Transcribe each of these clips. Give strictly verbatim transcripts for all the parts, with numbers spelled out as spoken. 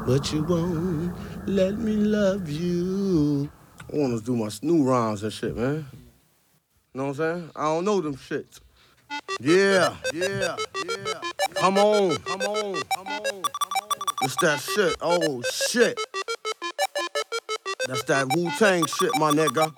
but you won't let me love you. I want to do my new rhymes and shit, man. Know what I'm saying? I don't know them shits. Yeah, yeah, yeah. Come on, come on, come on, come on. It's that shit. Oh, shit. That's that Wu-Tang shit, my nigga.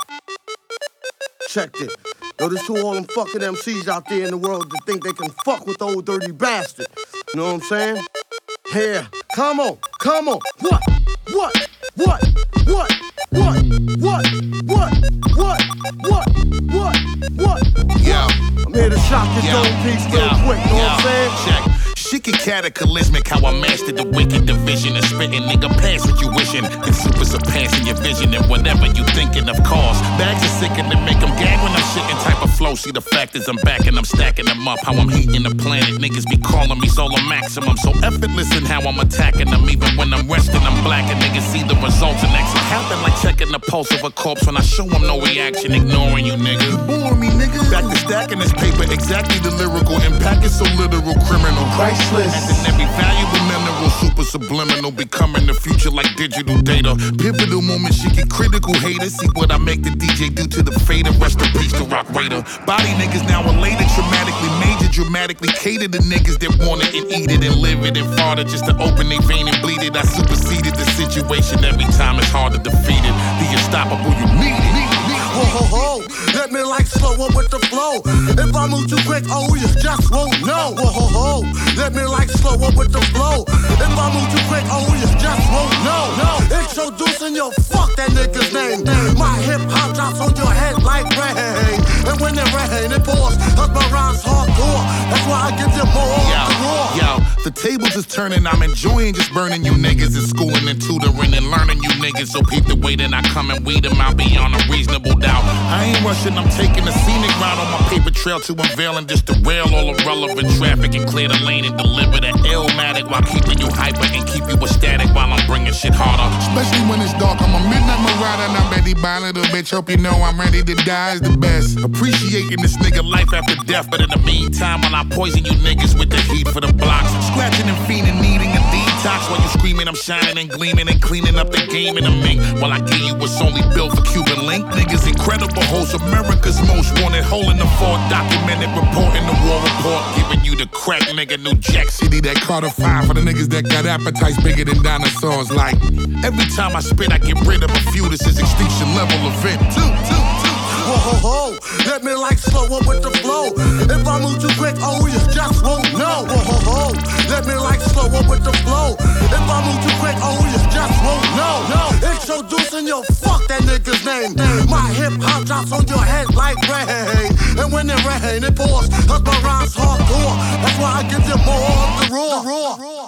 Check it. Yo, this to all them fucking M Cs out there in the world that think they can fuck with the old dirty bastard. You know what I'm saying? Here, come on, come on. What? What? What? What? What? What? What? What? What? What? What? Yo. I'm here to shock your dome piece real quick, you know what I'm saying? Check. Shit get cataclysmic, how I mastered the wicked division of spitting, nigga, pass what you wishing. It's super surpassing your vision and whatever you thinking of cause. Bags are sick and they make them gag when I'm shitting type of flow. See the fact is I'm back and I'm stacking them up. How I'm heating the planet, niggas be calling me solar maximum. So effortless in how I'm attacking them. Even when I'm resting, I'm black and niggas see the results. And next what happen like checking the pulse of a corpse when I show them no reaction, ignoring you, nigga. You bore me, nigga. Back to stacking this paper, exactly the lyrical impact is so literal, criminal. Priceless. As in every valuable mineral, super subliminal, becoming the future like digital data. Pivotal moments, she get critical haters. See what I make the D J do to the fader. Rest in peace to Rock Raider. Body niggas now elated, traumatically major, dramatically cater to niggas that want it and eat it and live it and fart it just to open their vein and bleed it. I superseded the situation every time, it's hard to defeat it. The unstoppable, you need it. Ho ho ho, let me like slow up with the flow. If I move too quick, oh you just won't know. Ho ho ho, let me like slow up with the flow. If I move too quick, oh you just won't know. No, introducing your fuck that nigga's name. My hip hop drops on your head like rain. And when it rain, it pours. Cause my rhymes hardcore. That's why I give you more yo, to roar. Yo, the tables is turning. I'm enjoying just burning you niggas and schooling and tutoring and learning you niggas. So peep the way that I come and weed them out beyond a reasonable doubt. I ain't rushing, I'm taking a scenic route on my paper trail to unveil and just derail all irrelevant traffic and clear the lane and deliver the illmatic while keeping you hyper and keep you ecstatic while I'm bringing shit harder. Especially when it's dark, I'm a midnight marauder and I'm ready by a little bitch. Hope you know I'm ready to die is the best. Appreciating this nigga life after death, but in the meantime, while I poison you niggas with the heat for the blocks, scratching and fiending, needing a detox while you screaming, I'm shining and gleaming and cleaning up the game in the mink. While I give you what's only built for Cuban link, niggas incredible host, America's most wanted, hole in the fort, documented, reporting the war report, giving you the crack, nigga, New Jack City, that Carter five for the niggas that got appetites bigger than dinosaurs. Like, every time I spit, I get rid of a few, this is extinction level event. Two, two, two. Ho ho ho, let me like slow up with the flow. If I move too quick, oh you just won't know. Ho ho ho, let me like slow up with the flow. If I move too quick, oh you just won't know. No, introducing your fuck that nigga's name. My hip hop drops on your head like rain. And when it rain, it pours. Cause my rhymes